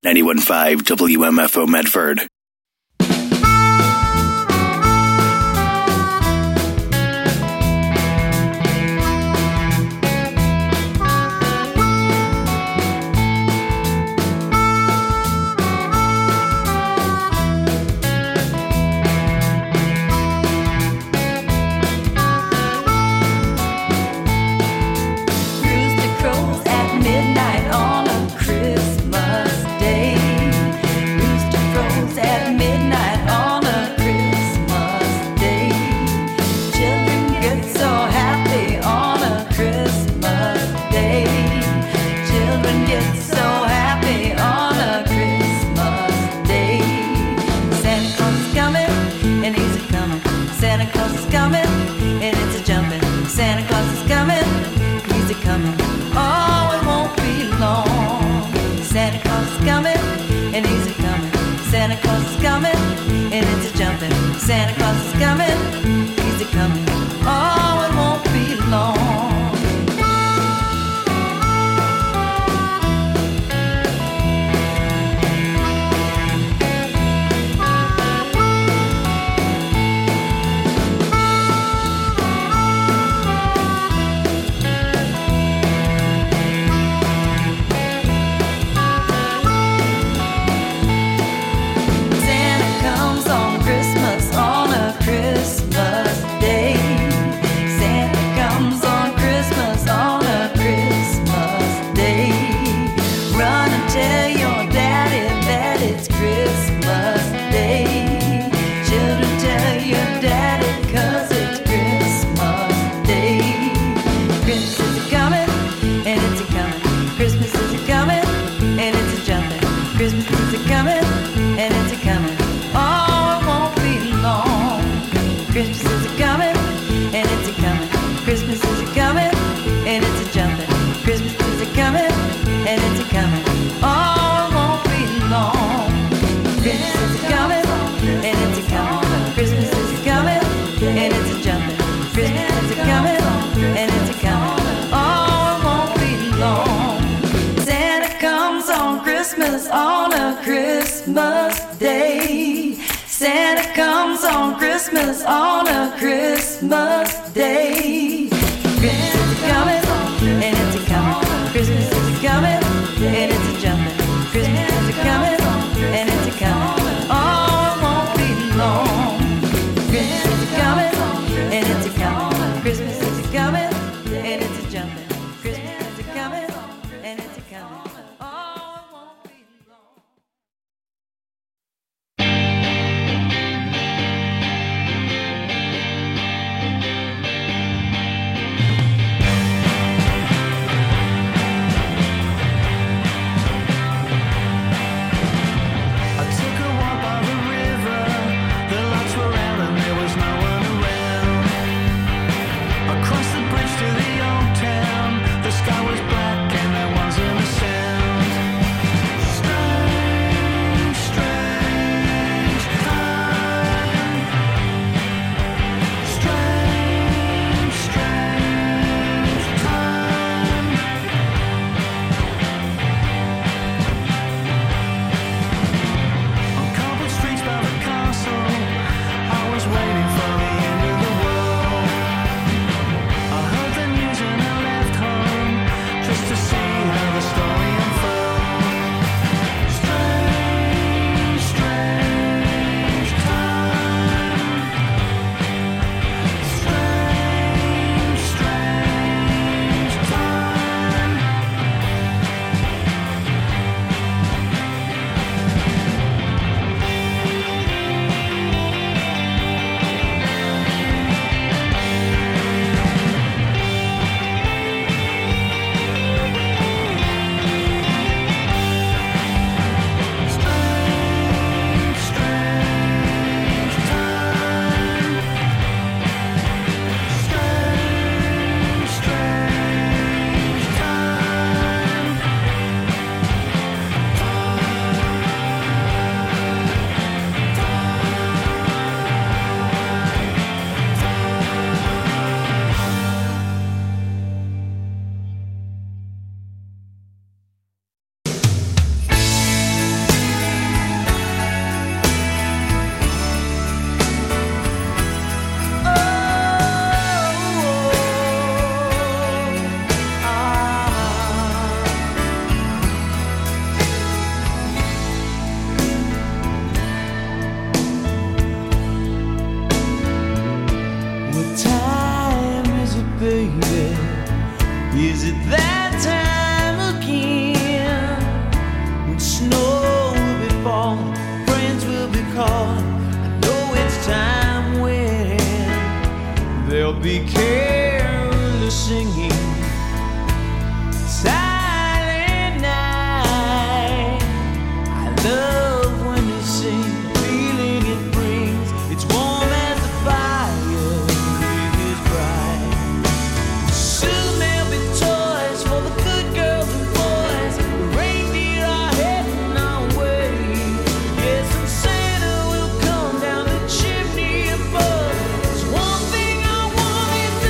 91.5 WMFO Medford. Santa Claus is coming, he's a coming. Oh, it won't be long. Santa comes on Christmas on a Christmas day. Christmas is coming, and it's a coming. Christmas is coming, and it's a jumping. Christmas is coming, and it's a coming. Oh, it won't be long. Christmas is coming, and it's a coming. Christmas is coming, and it's a jumping. Christmas is coming, and it's a coming. Oh, it won't be long. be carolers singing. Silent night. I love when you sing, the feeling it brings. It's warm as the fire, is bright. Soon there'll be toys for the good girls and boys. The reindeer are heading our way. Yes, and Santa will come down the chimney above. There's one thing I want is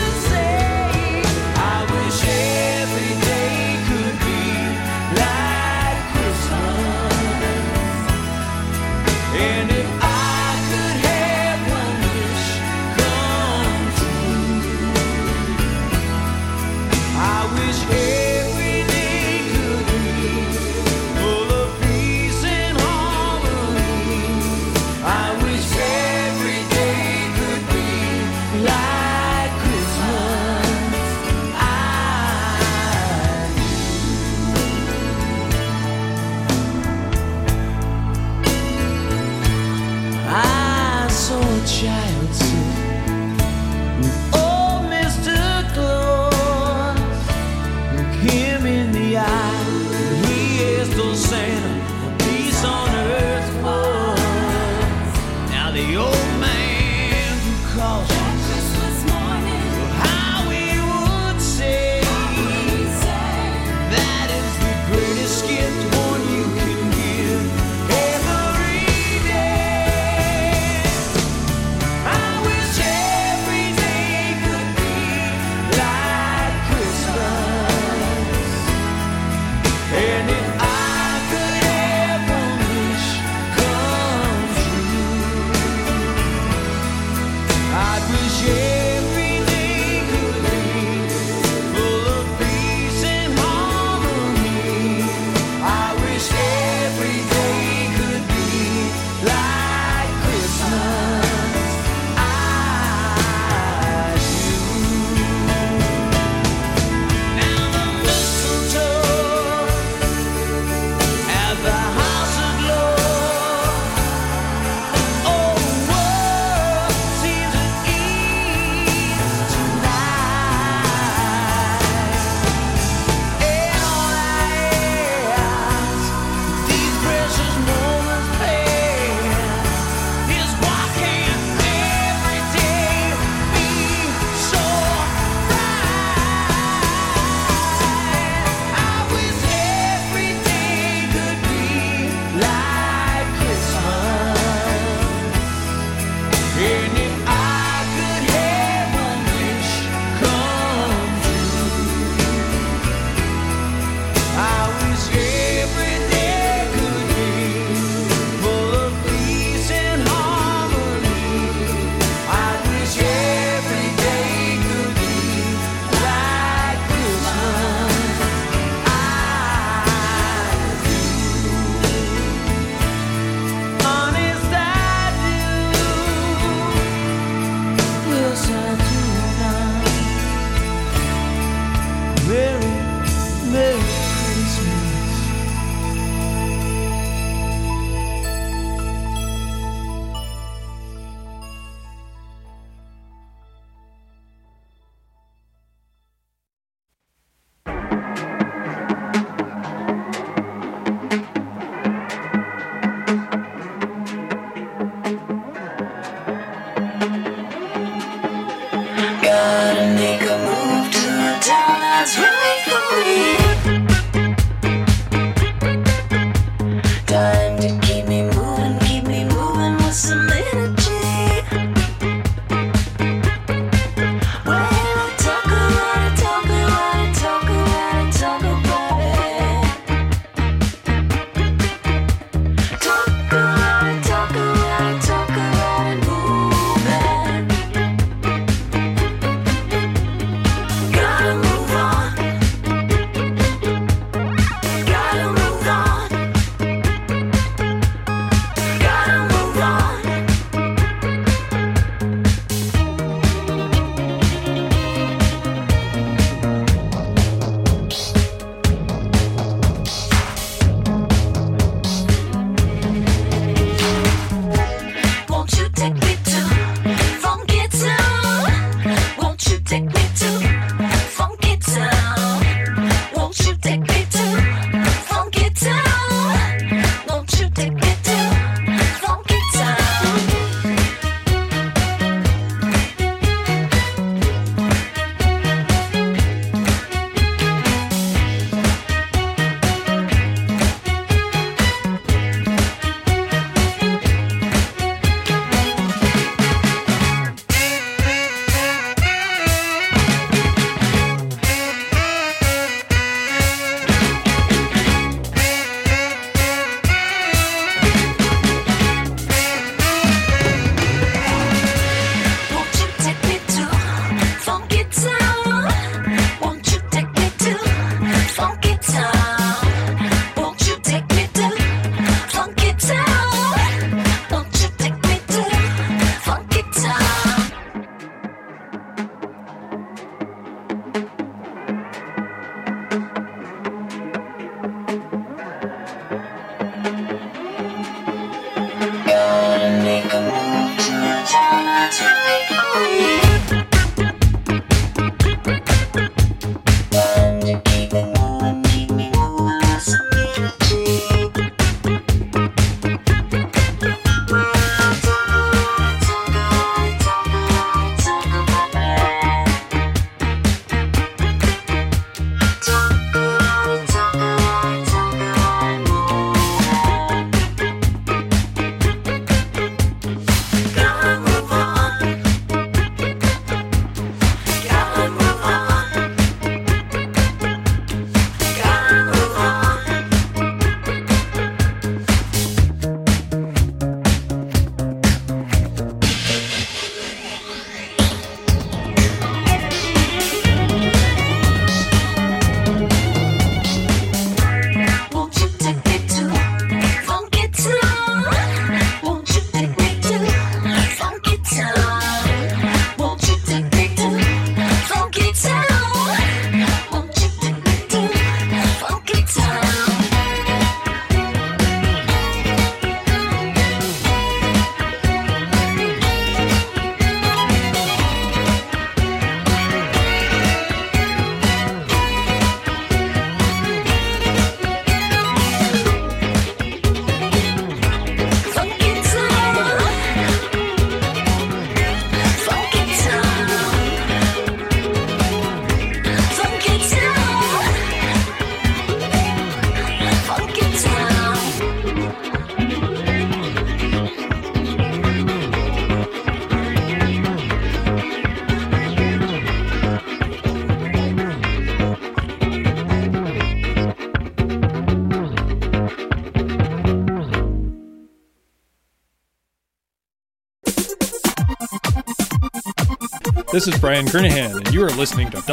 This is Brian Kernahan, and you are listening to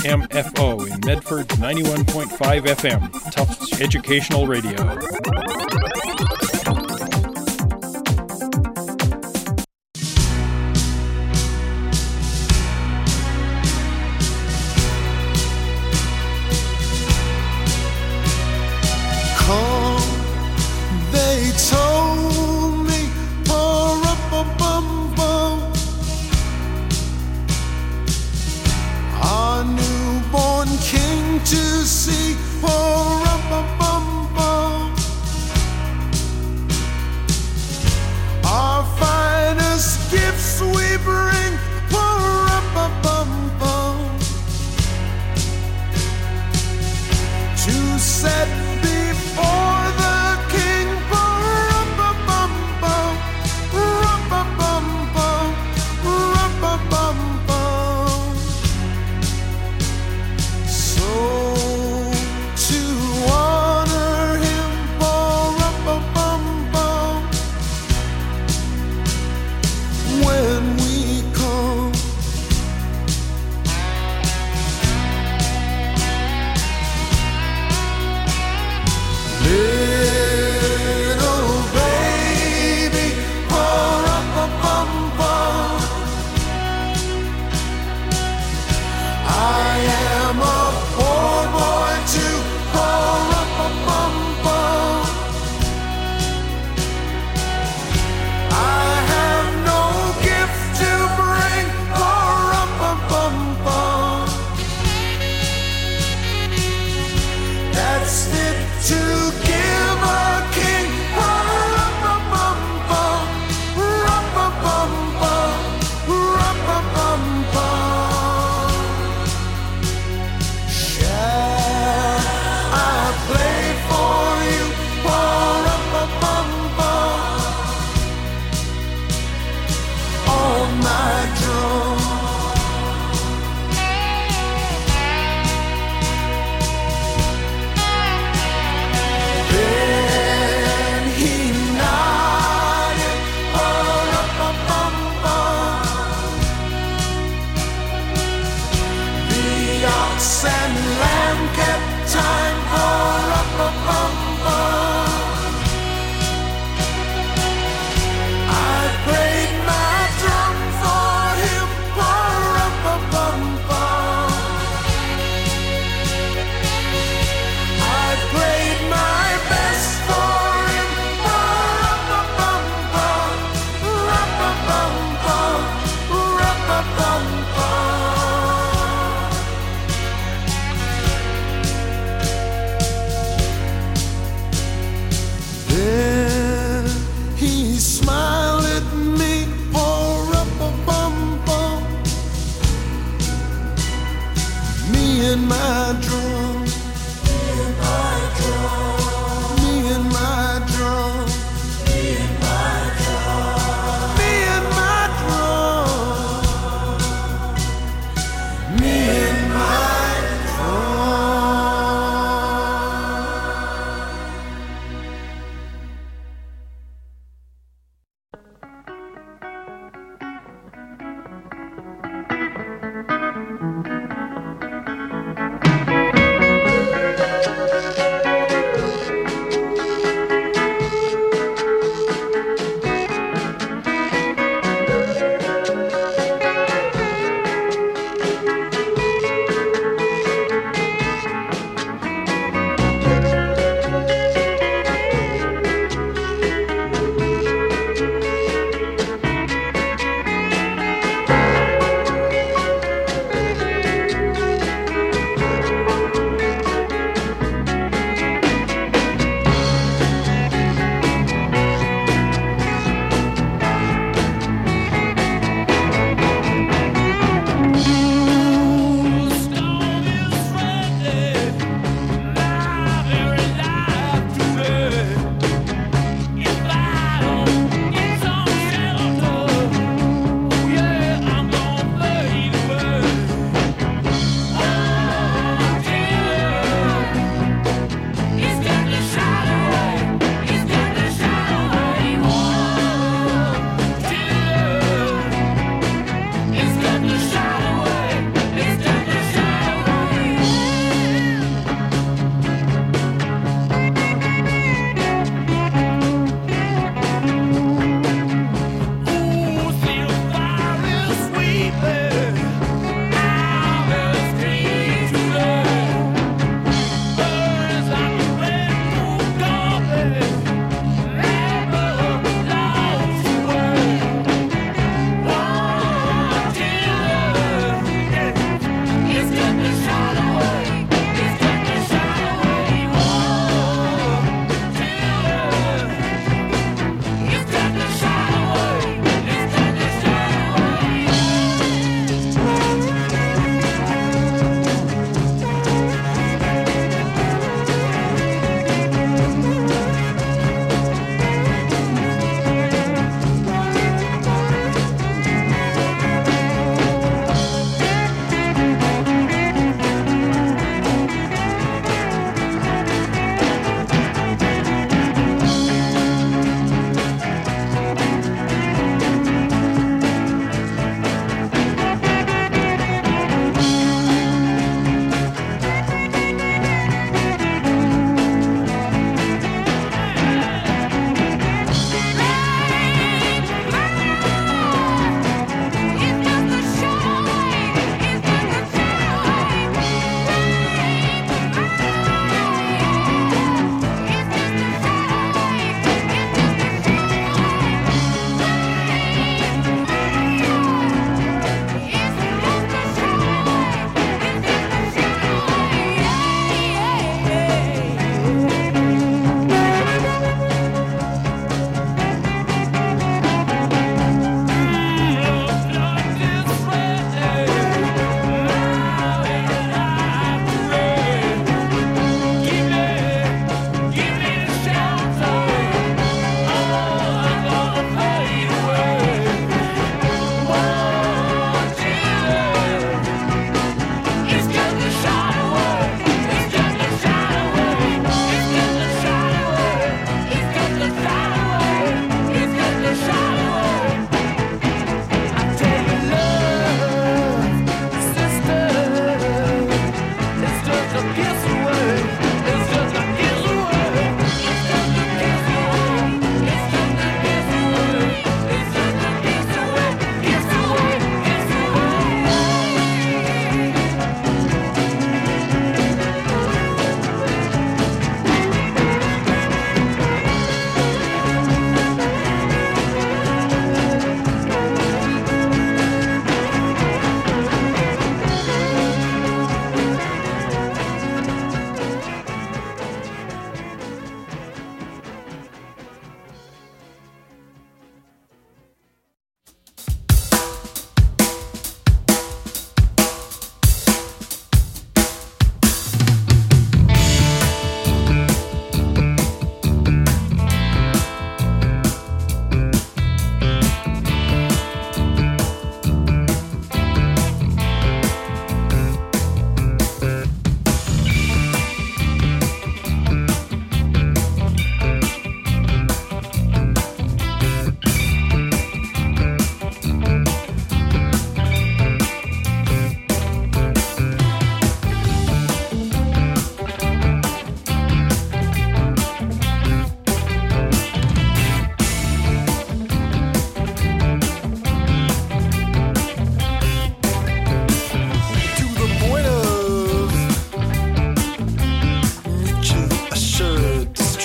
WMFO in Medford's 91.5 FM, Tufts Educational Radio. I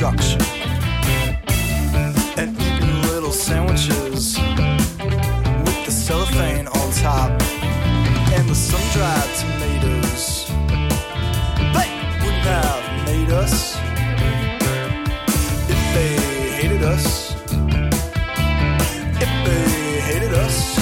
destruction. And eating little sandwiches with the cellophane on top and the sun-dried tomatoes. They wouldn't have made us if they hated us. If they hated us.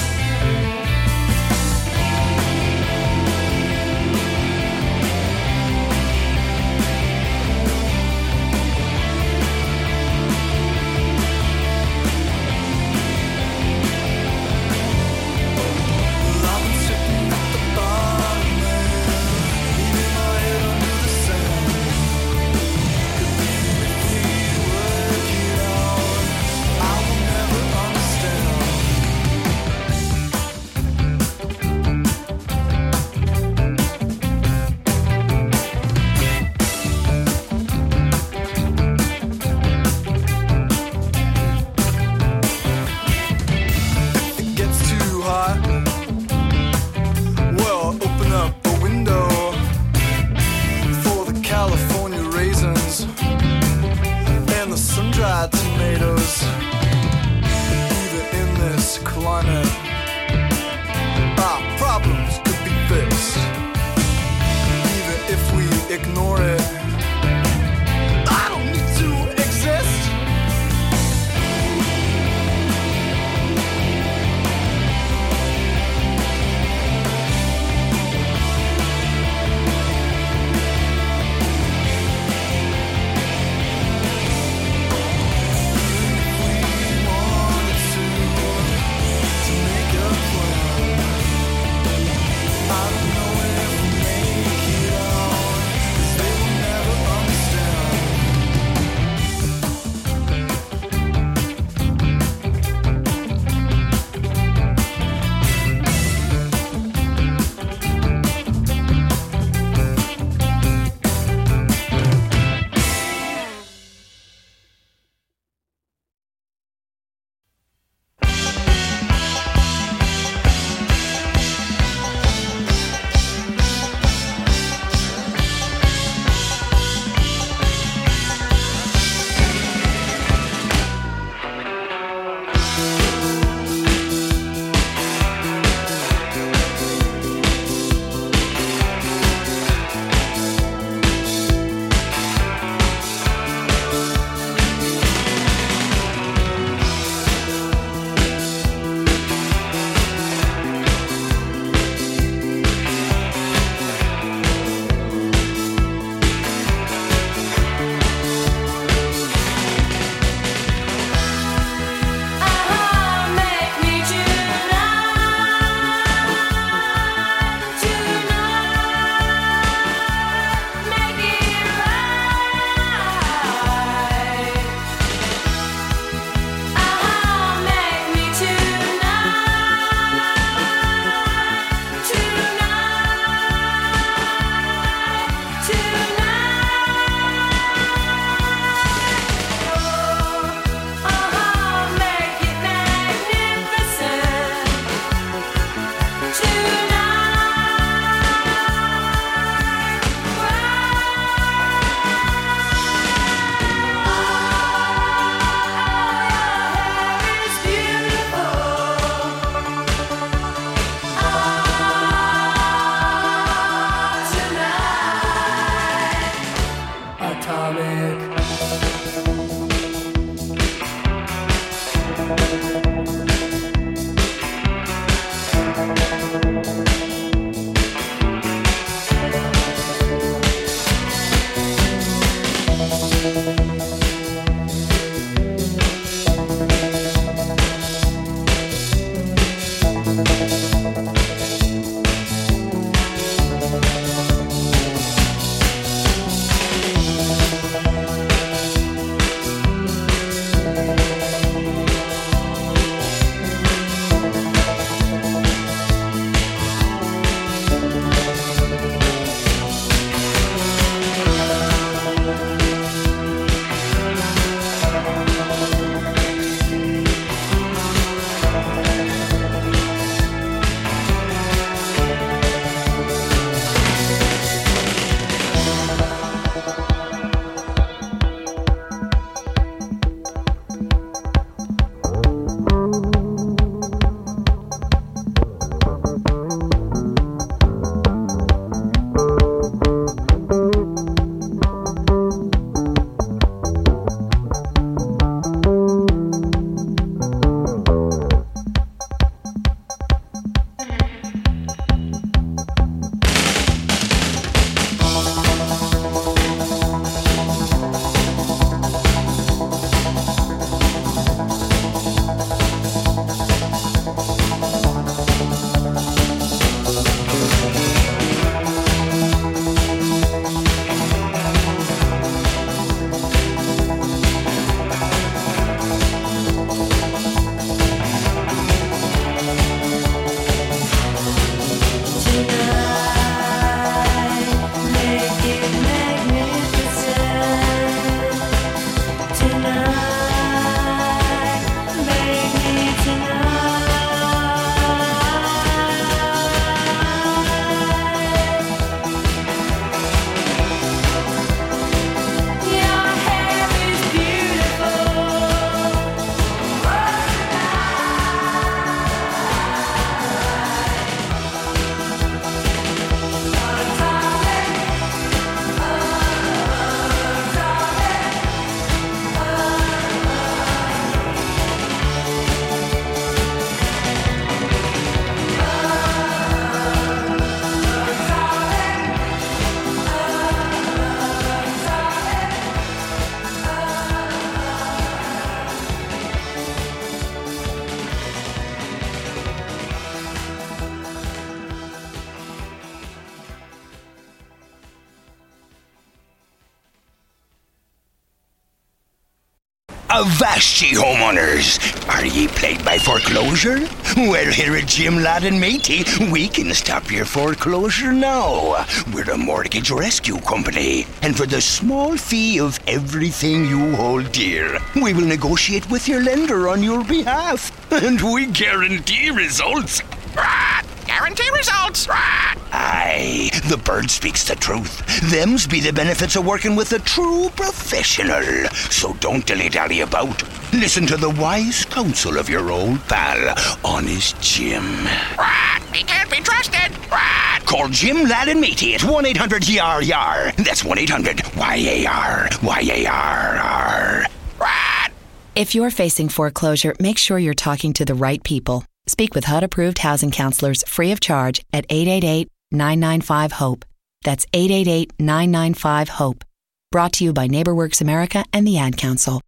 Avast ye, homeowners! Are ye plagued by foreclosure? Well, here at Jim Ladd and Matey, we can stop your foreclosure now. We're a mortgage rescue company, and for the small fee of everything you hold dear, we will negotiate with your lender on your behalf, and we guarantee results. Guarantee results. Aye, the bird speaks the truth. Them's be the benefits of working with a true professional. So don't dilly-dally about. Listen to the wise counsel of your old pal, Honest Jim. He can't be trusted. Call Jim Ladd and Matey at 1-800-YAR-YAR. That's 1-800-YAR. YAR. If you're facing foreclosure, make sure you're talking to the right people. Speak with HUD-approved housing counselors free of charge at 888-995-HOPE. That's 888-995-HOPE. Brought to you by NeighborWorks America and the Ad Council.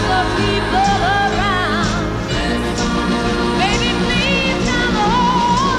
Baby, please come home.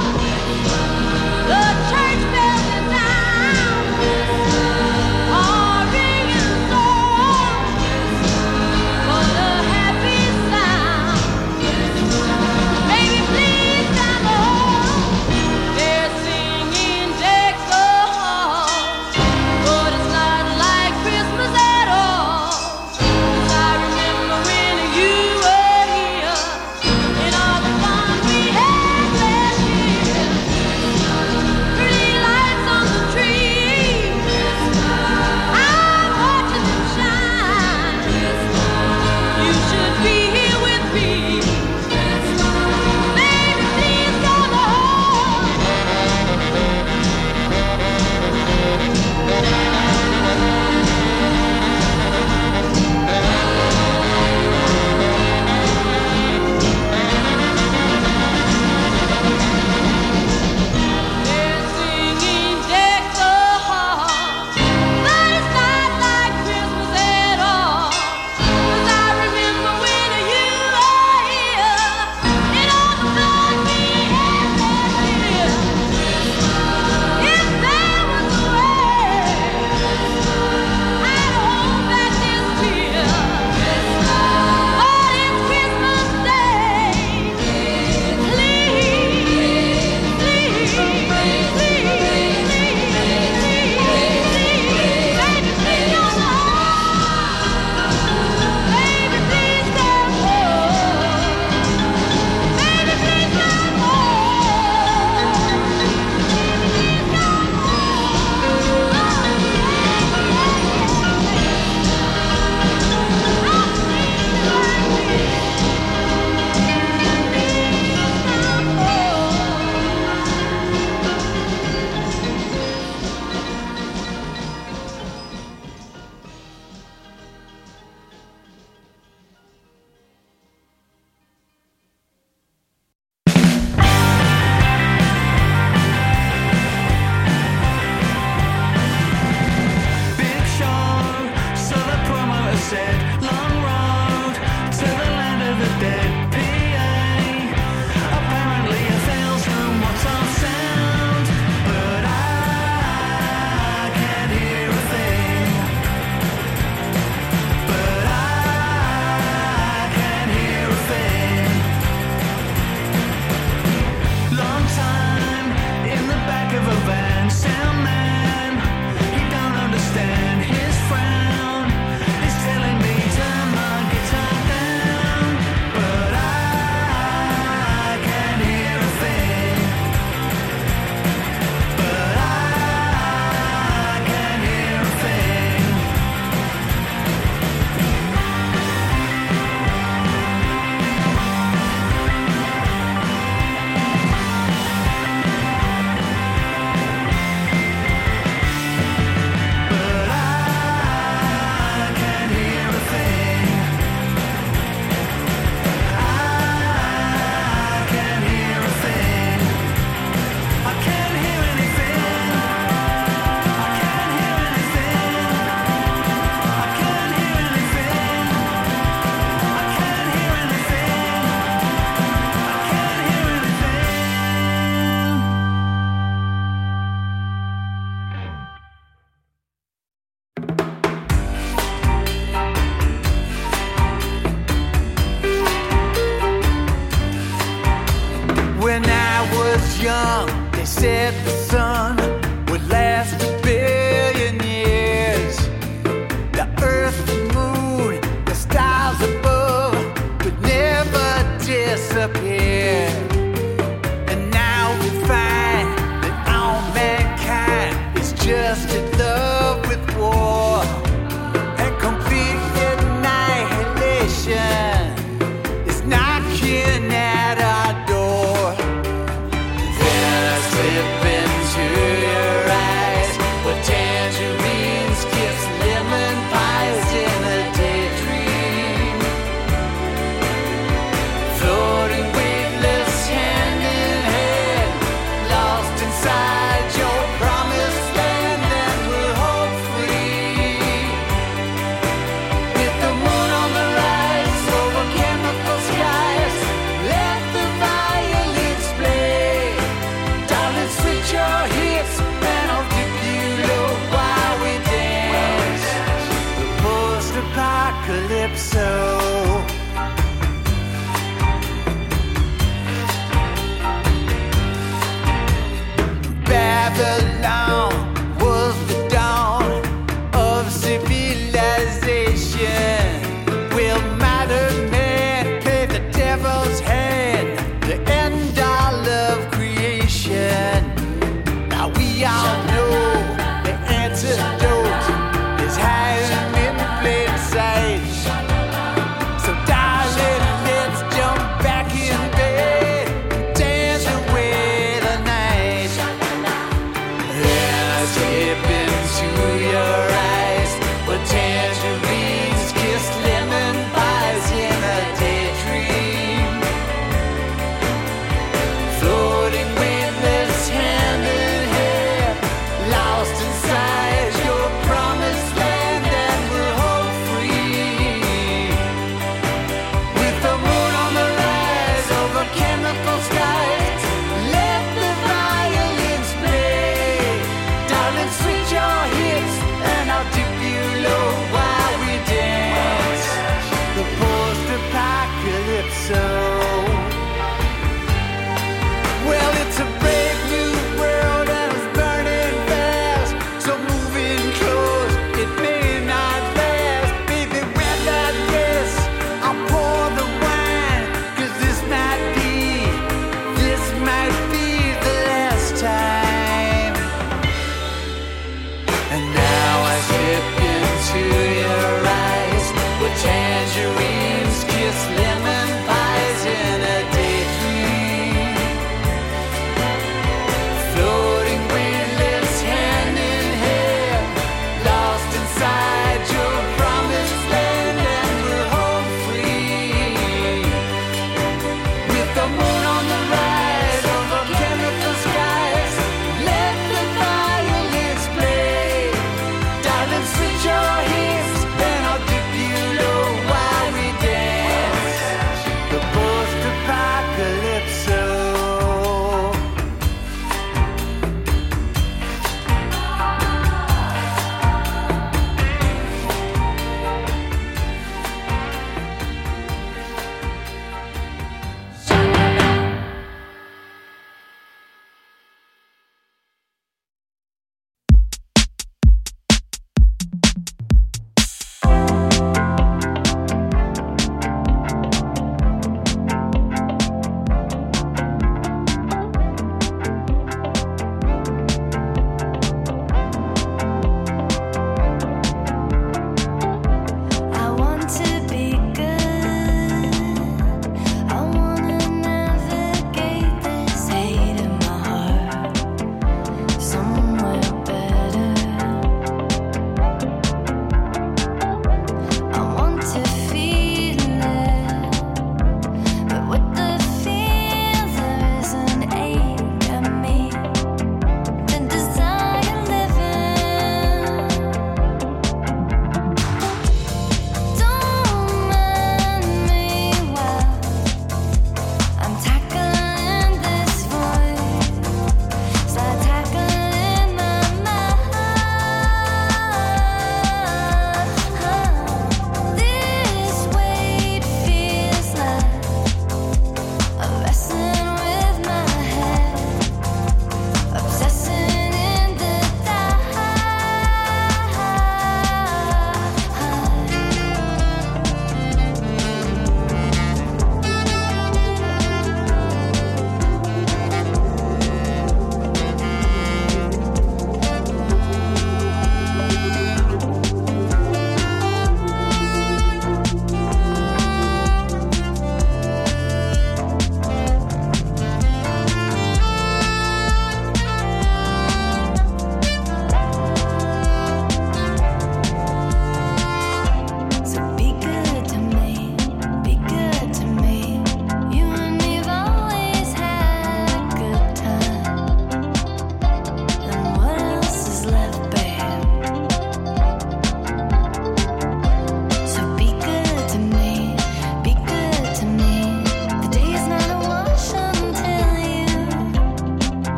When I was young, they said the sun would last a billion years. The earth, the moon, the stars above would never disappear. And now we find that all mankind is just in love with war and complete annihilation is knocking at our door. Then I slip into your eyes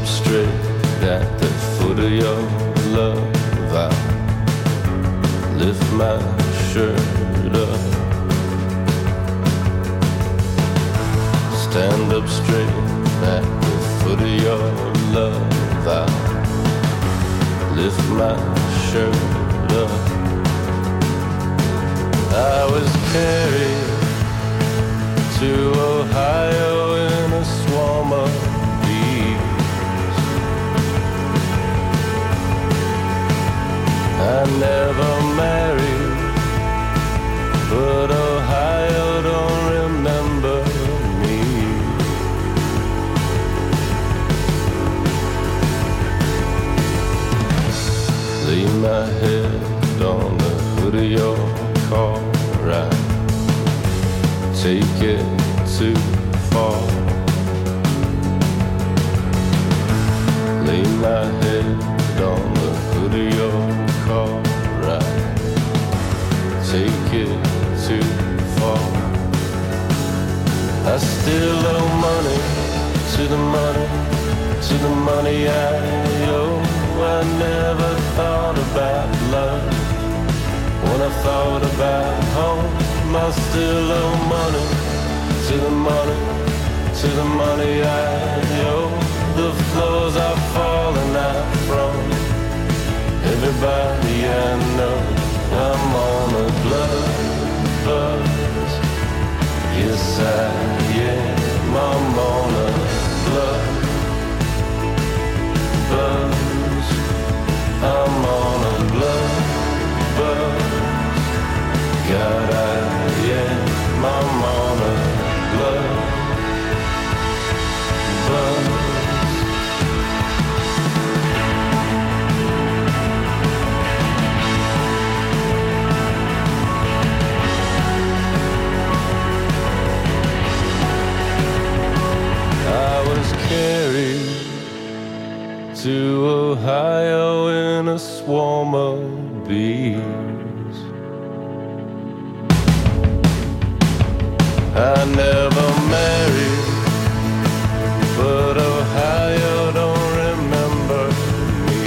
up straight at the foot of your love. I lift my shirt up, stand up straight at the foot of your love. I lift my shirt up. I was carried to Ohio in a swarm of bees. I never married, but Ohio don't remember me. Lay my head on the hood of your car, I take it too far. Lay my head on the hood of your car, I take it too far. I still owe money to the money, to the money I owe. I never thought about love when I thought about home. I still owe money to the money, to the money I owe. The floors are falling out from everybody I know. I'm on a blood buzz, yes I am. I'm on a blood buzz. I'm on a blood buzz. God, I am. I'm on a blood buzz. I was carried to Ohio in a swarm of bees. I never married, but Ohio don't remember me.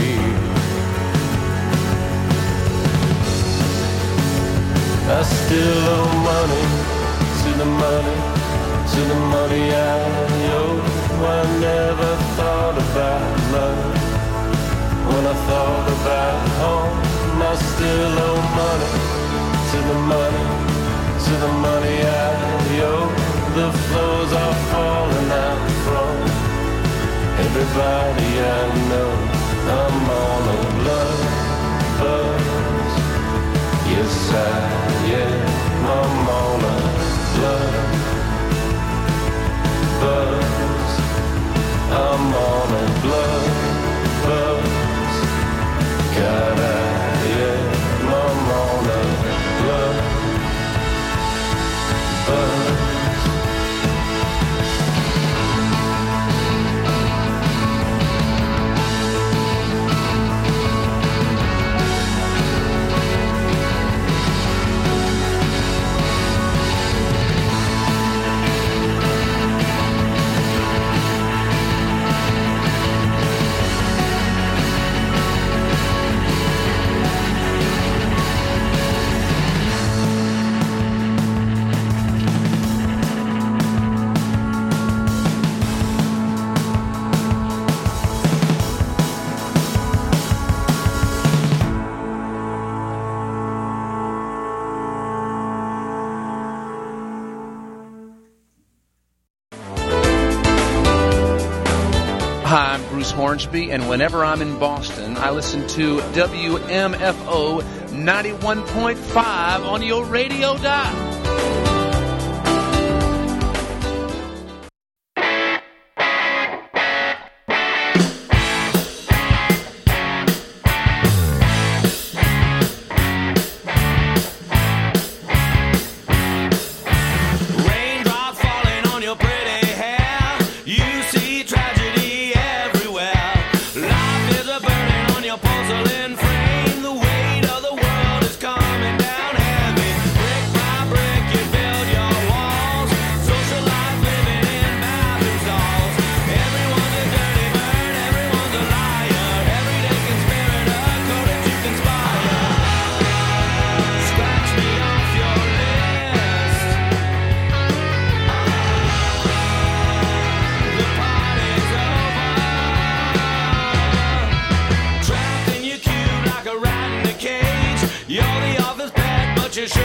I still owe money to the money, to the money I owe. I never thought about love when I thought about home. I still owe money to the money, to the money I owe. The floors are falling out from everybody I know. I'm on a blood buzz, yes I am. I'm on a blood buzz. I'm on a blood buzz. God I am. I'm on a blood buzz. Hi, I'm Bruce Hornsby, and whenever I'm in Boston, I listen to WMFO 91.5 on your radio dial. Frame, the weight of the world is coming down heavy. Brick by brick, you've been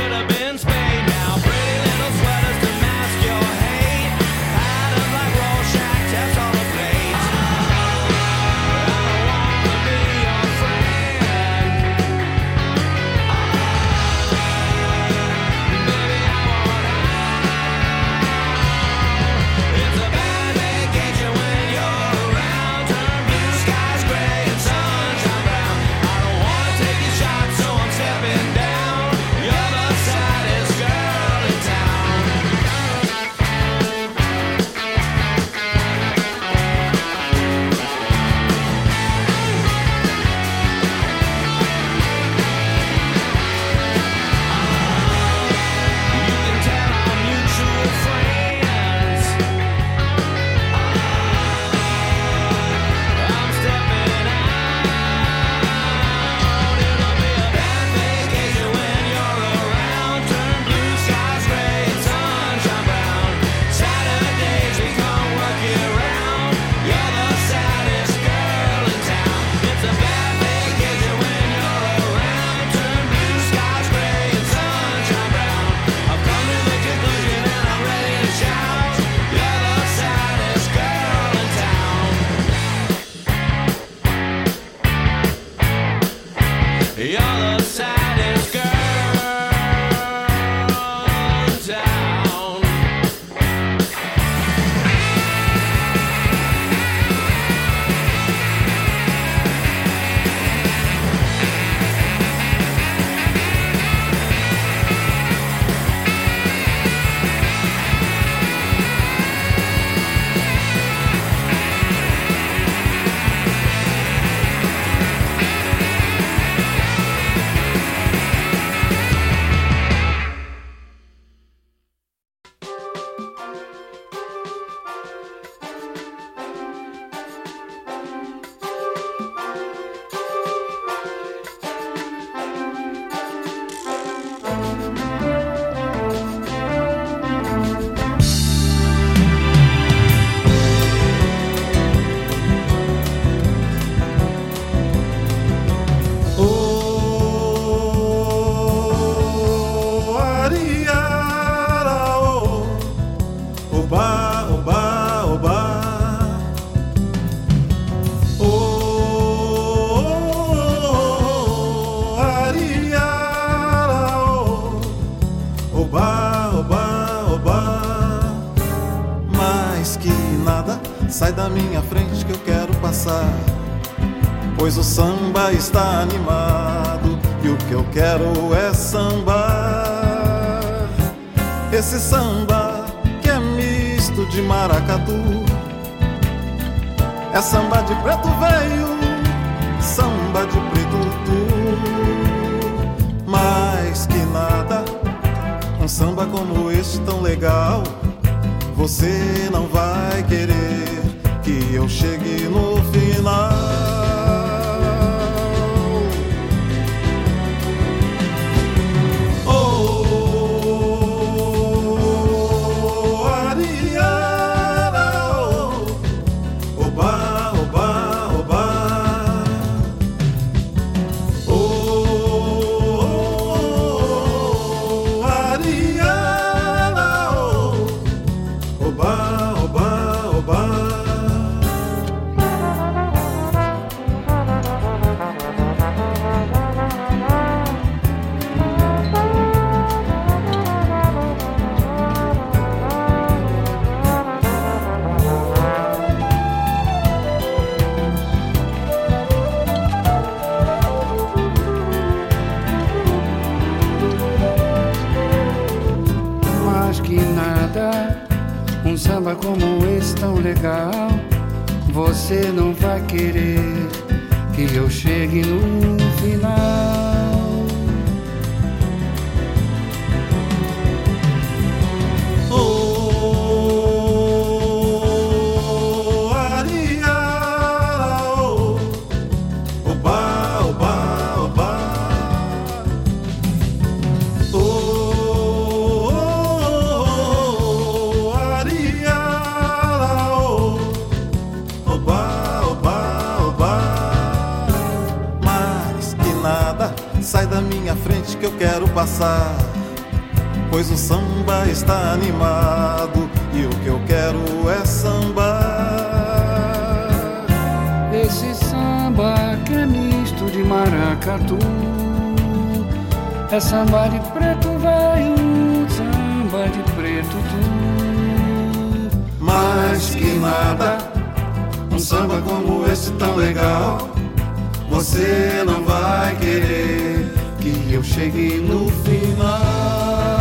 Sai da minha frente que eu quero passar, pois o samba está animado e o que eu quero é sambar. Esse samba que é misto de maracatu, é samba de preto velho, samba de preto tu. Mais que nada, um samba como este tão legal, você não vai querer que eu chegue no final. Oh, Ariara, oh, oba, oba, oba. Oh, Ariara, oh, oba, oba, oba. Mais que nada, um samba como esse tão legal, você não vai querer que eu chegue no final. Oh, Ariara, oh, oba, oba, oba. Oh, Ariara, oh, oba, oba, oba. Mais que nada, sai da minha frente que eu quero passar, pois o samba está animado e o que eu quero é sambar. Esse samba que é misto de maracatu, é samba de preto velho, samba de preto tu. Mais que nada, um samba como esse tão legal, você não vai querer que eu chegue no final.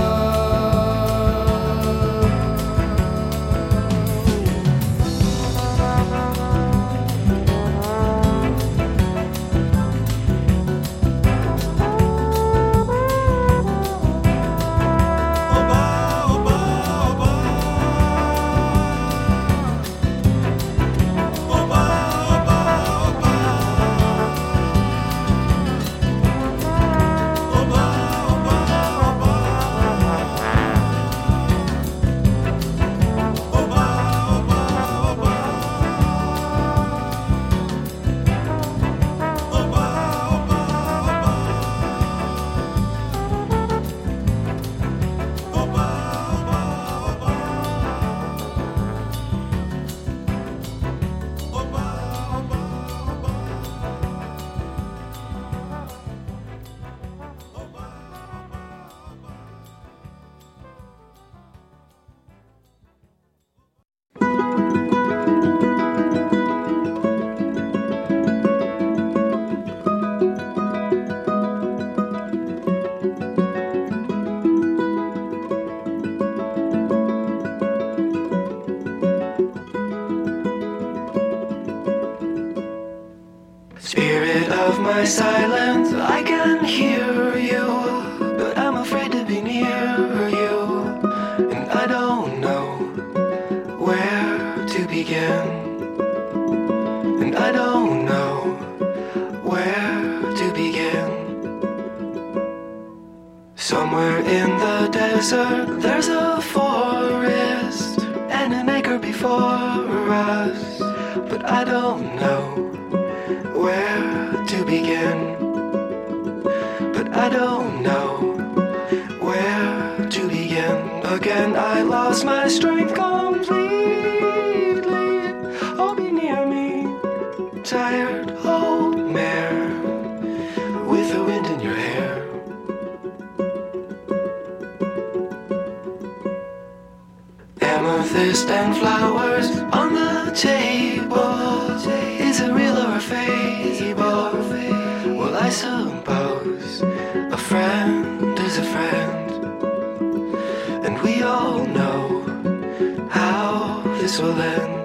Spirit of my silence, I can hear you, but I'm afraid to be near you, and I don't know where to begin, and I don't know where to begin. Somewhere in the desert there's a forest and an acre before us, but I don't know where to begin, but I don't know where to begin. Again I lost my strength completely. Oh, be near me, tired old mare with the wind in your hair. Amethyst and flowers on the table. Is it real or a fable? Well, I suppose a friend is a friend, and we all know how this will end.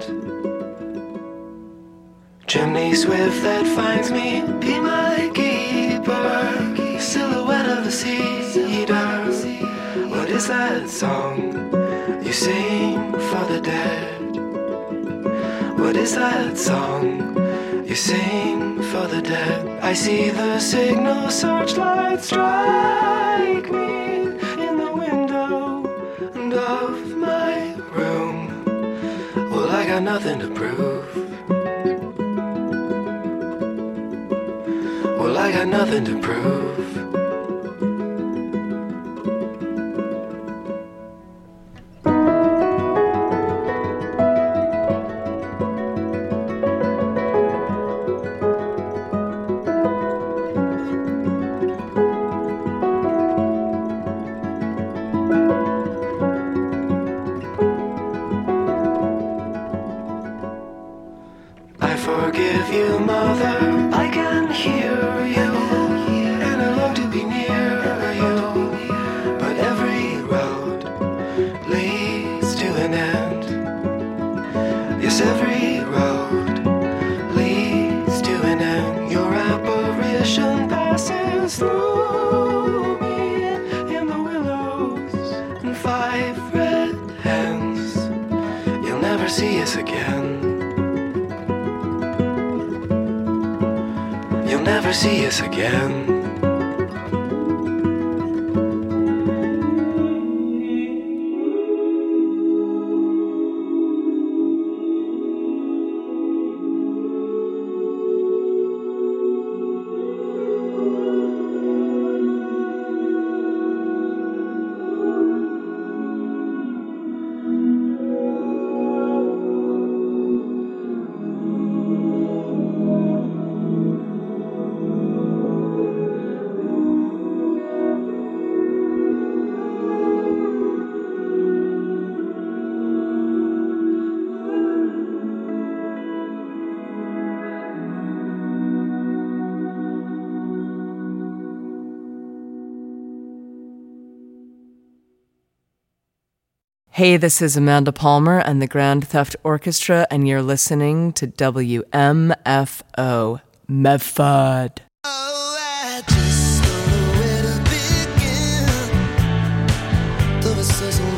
Chimney swift that finds me, be my keeper. Silhouette of the cedar. What is that song you sing for the dead? What is that song you sing for the dead? I see the signal searchlight strike me in the window of my room. Well, I got nothing to prove. Well, I got nothing to prove. Forgive you, mother, I can hear you, and I long to be near you, but every road leads to an end. Yes, every road leads to an end. Your apparition passes through me in the willows and 5 red hens. You'll never see us again. You'll never see us again. Hey, this is Amanda Palmer and the Grand Theft Orchestra, and you're listening to WMFO Medford. Just don't know where to begin. Though it says